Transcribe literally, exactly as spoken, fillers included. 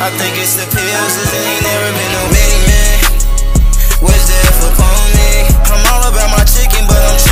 I think it's the pills, cause it ain't never been no waiting, man. Wish death upon me. I'm all about my chicken, but I'm